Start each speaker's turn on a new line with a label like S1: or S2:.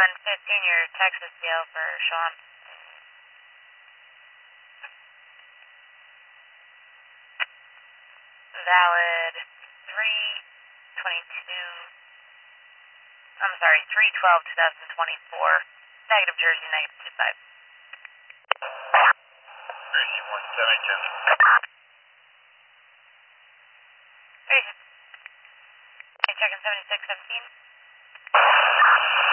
S1: your Texas deal for Sean. Valid 3/12/2024. Negative Jersey, negative 25.
S2: Jersey 172.
S1: Hey, checking 7617.